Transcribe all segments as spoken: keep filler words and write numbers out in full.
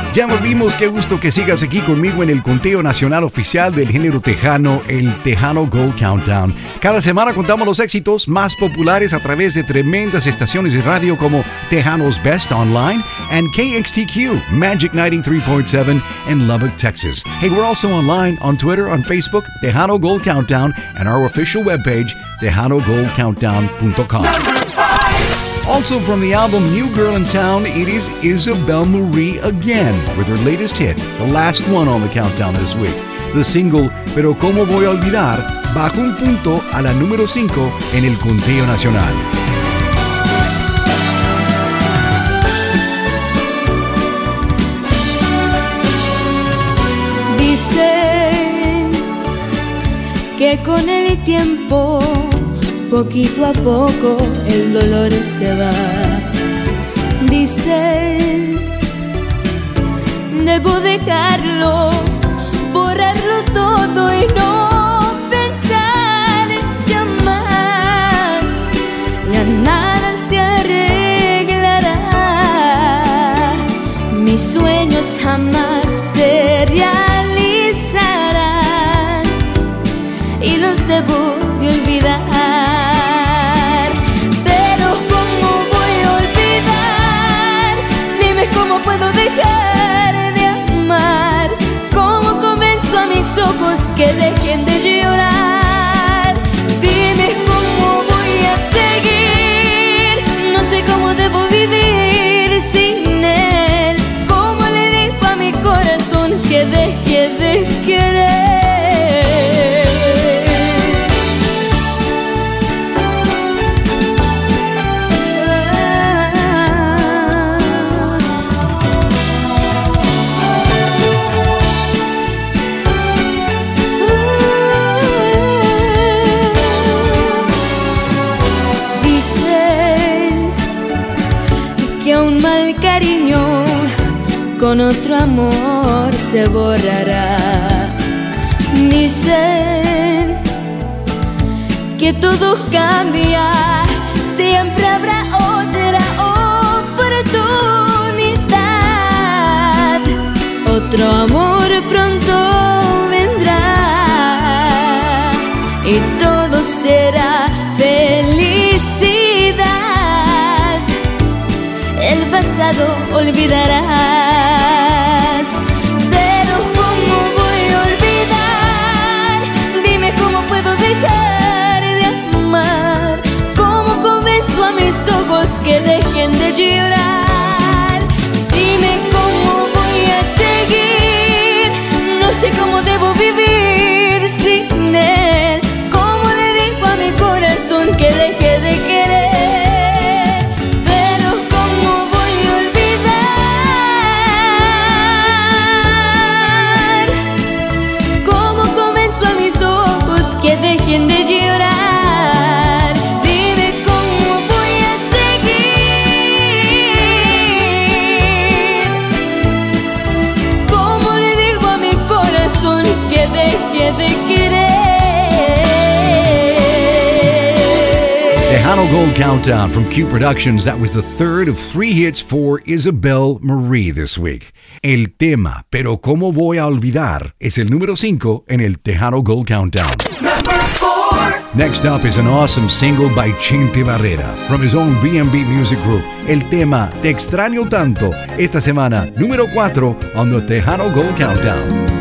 Ya volvimos, qué gusto que sigas aquí conmigo en el conteo nacional oficial del género tejano, el Tejano Gold Countdown. Cada semana contamos los éxitos más populares a través de tremendas estaciones de radio como Tejanos Best Online and K X T Q, Magic ninety-three point seven in Lubbock, Texas. Hey, we're also online on Twitter, on Facebook, Tejano Gold Countdown, and our official webpage, tejano gold countdown dot com. Also from the album New Girl in Town, it is Isabel Marie again with her latest hit, the last one on the countdown this week. The single Pero Cómo Voy a Olvidar bajó un punto a la número cinco en el conteo nacional. Dicen que con el tiempo poquito a poco el dolor se va. Dicen, debo dejarlo, borrarlo todo y no pensar ya más. Ya nada se arreglará, mis sueños jamás se realizarán y los debo de olvidar. ¿Cómo puedo dejar de amar? ¿Cómo convenzo a mis ojos que dejen de llorar? Dime cómo voy a seguir. No sé cómo debo vivir sin él. ¿Cómo le digo a mi corazón que deje de querer? Con otro amor se borrará. Dicen que todo cambia, siempre habrá otra oportunidad. Otro amor pronto vendrá y todo será felicidad. El pasado olvidarás, pero ¿cómo voy a olvidar? Dime cómo puedo dejar de amar. ¿Cómo convenzo a mis ojos que dejen de llorar? Dime cómo voy a seguir. No sé cómo debo vivir sin él. ¿Cómo le digo a mi corazón que deje de querer? Que dejen de llorar. Dime cómo voy a seguir. ¿Cómo le digo a mi corazón que deje de querer? Tejano Gold Countdown from Q Productions. That was the third of three hits for Isabel Marie this week. El tema Pero Cómo Voy a Olvidar es el número cinco en el Tejano Gold Countdown. Next up is an awesome single by Chente Barrera from his own V M B Music Group. El tema Te Extraño Tanto, esta semana número cuatro on the Tejano Gold Countdown.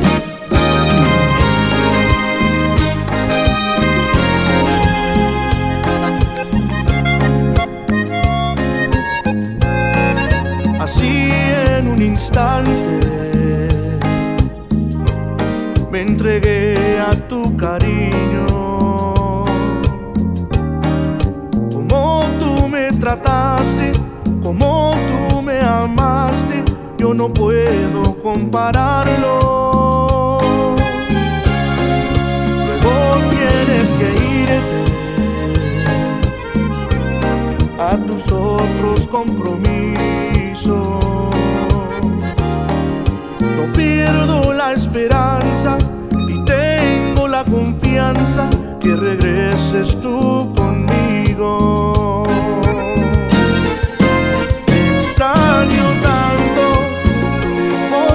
Así en un instante me entregué a tu cariño. Como tú me trataste, como tú me amaste, yo no puedo compararlo. Luego tienes que irte a tus otros compromisos. No pierdo la esperanza y tengo la confianza que regreses tú conmigo. Te extraño tanto, tu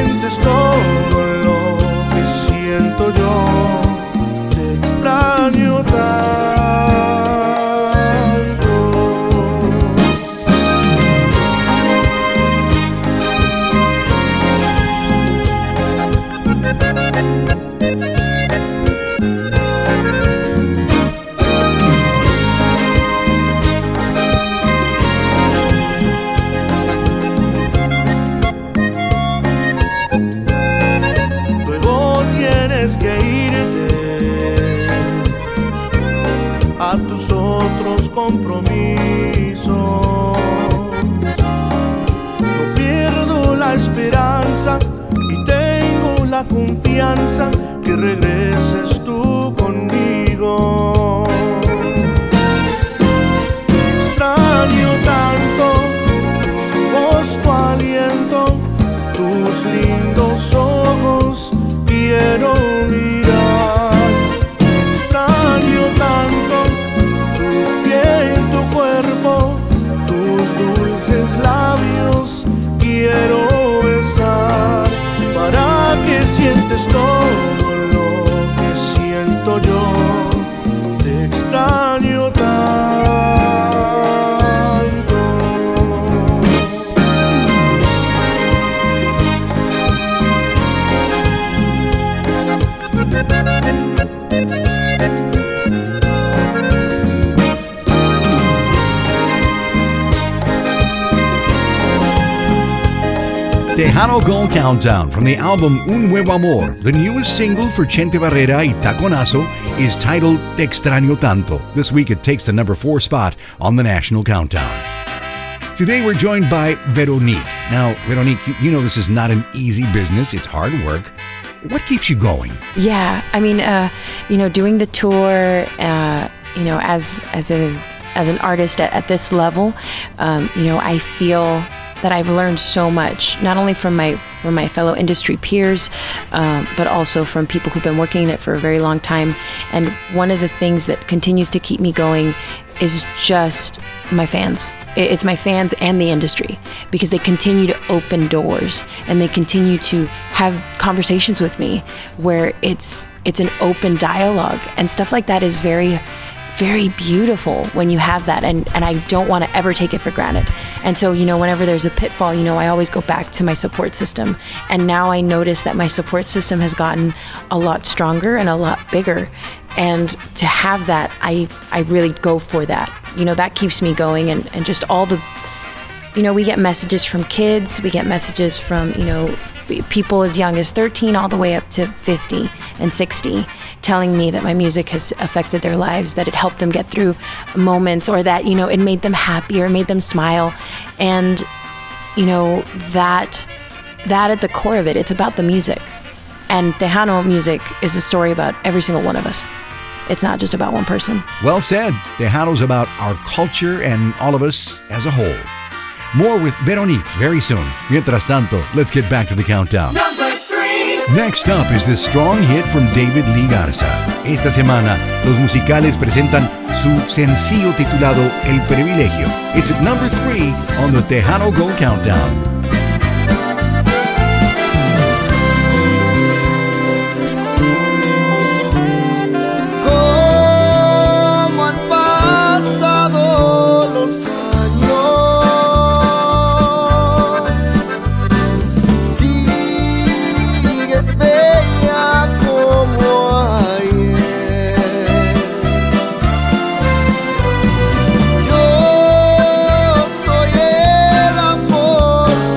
sientes todo lo que siento yo, te extraño tanto. Que irte a tus otros compromisos. No pierdo la esperanza y tengo la confianza que regreses tú conmigo. Te extraño tanto, tu voz, tu aliento, tus lindos ojos quiero mirar. Te extraño tanto, tu piel, tu cuerpo, tus dulces labios quiero besar. Para que sientes todo lo que siento yo, te extraño tanto. Tejano Gold Countdown from the album Un Nuevo Amor. The newest single for Chente Barrera y Taconazo is titled Te Extraño Tanto. This week it takes the number four spot on the national countdown. Today we're joined by Veronique. Now, Veronique, you, you know this is not an easy business. It's hard work. What keeps you going? Yeah, I mean, uh, you know, doing the tour, uh, you know, as as a as an artist at, at this level, um, you know, I feel that I've learned so much, not only from my from my fellow industry peers, um, but also from people who've been working in it for a very long time. And one of the things that continues to keep me going is just my fans. It's my fans and the industry, because they continue to open doors and they continue to have conversations with me where it's it's an open dialogue, and stuff like that is very very beautiful when you have that, and, and I don't want to ever take it for granted. And so, you know, whenever there's a pitfall, you know, I always go back to my support system. And now I notice that my support system has gotten a lot stronger and a lot bigger. And to have that, I, I really go for that. You know, that keeps me going, and, and just all the, you know, we get messages from kids, we get messages from, you know, people as young as thirteen all the way up to fifty and sixty, telling me that my music has affected their lives, that it helped them get through moments, or that, you know, it made them happy or made them smile. And, you know, that that at the core of it, it's about the music. And Tejano music is a story about every single one of us. It's not just about one person. Well said. Tejano's about our culture and all of us as a whole. More with Veronique very soon. Mientras tanto, let's get back to the countdown. Number three. Next up is this strong hit from David Lee Garza. Esta semana, los musicales presentan su sencillo titulado El Privilegio. It's at number three on the Tejano Gold Countdown. Yo soy el amor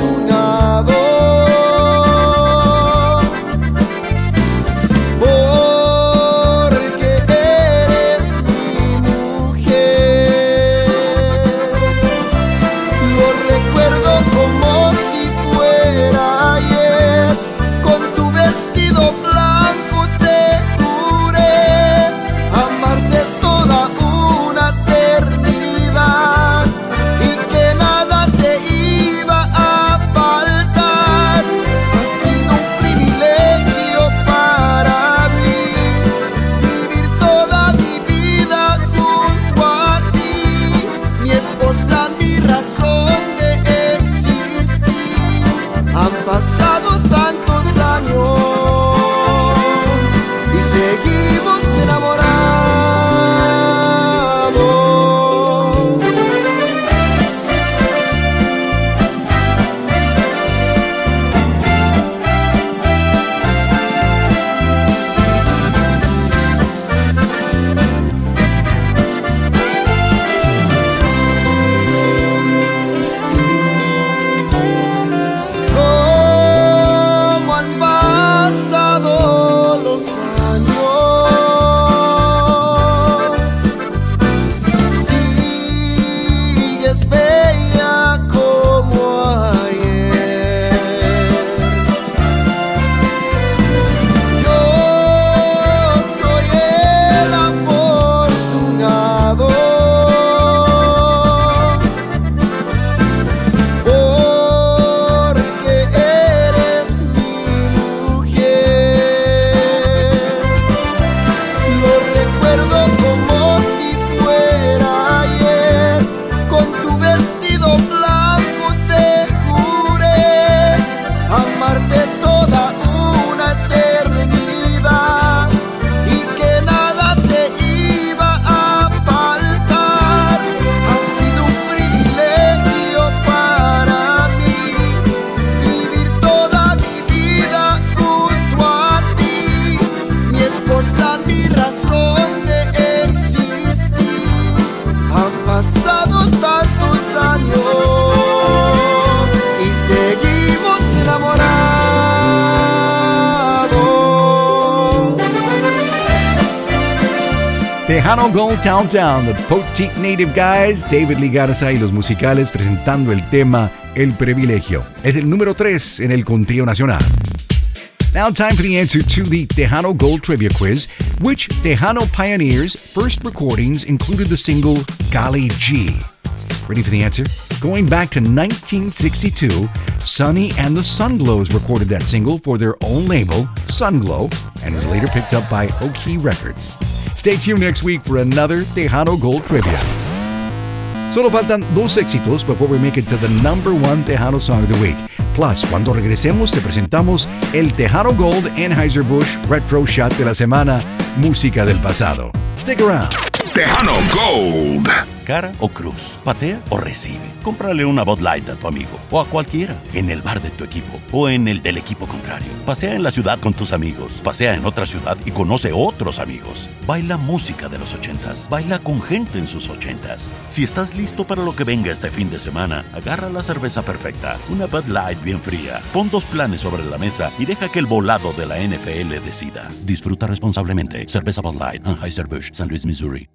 Tejano Gold Countdown, The Potique Native Guys, David Lee Garza y los musicales presentando el tema El Privilegio. Es el número tres en el conteo nacional. Now time for the answer to the Tejano Gold Trivia Quiz. Which Tejano pioneers' first recordings included the single Gali G? Ready for the answer? Going back to nineteen sixty-two, Sonny and the Sunglows recorded that single for their own label, Sunglow, and was later picked up by Oki Records. Stay tuned next week for another Tejano Gold Trivia. Solo faltan dos éxitos before we make it to the number one Tejano Song of the Week. Plus, cuando regresemos te presentamos el Tejano Gold Anheuser-Busch Retro Shot de la semana, música del pasado. Stick around. Tejano Gold. Cara o cruz, patea o recibe. Cómprale una Bud Light a tu amigo o a cualquiera, en el bar de tu equipo o en el del equipo contrario. Pasea en la ciudad con tus amigos, pasea en otra ciudad y conoce otros amigos. Baila música de los ochentas, baila con gente en sus ochentas. Si estás listo para lo que venga este fin de semana, agarra la cerveza perfecta, una Bud Light bien fría, pon dos planes sobre la mesa y deja que el volado de la N F L decida. Disfruta responsablemente. Cerveza Bud Light, Anheuser-Busch, San Luis, Missouri.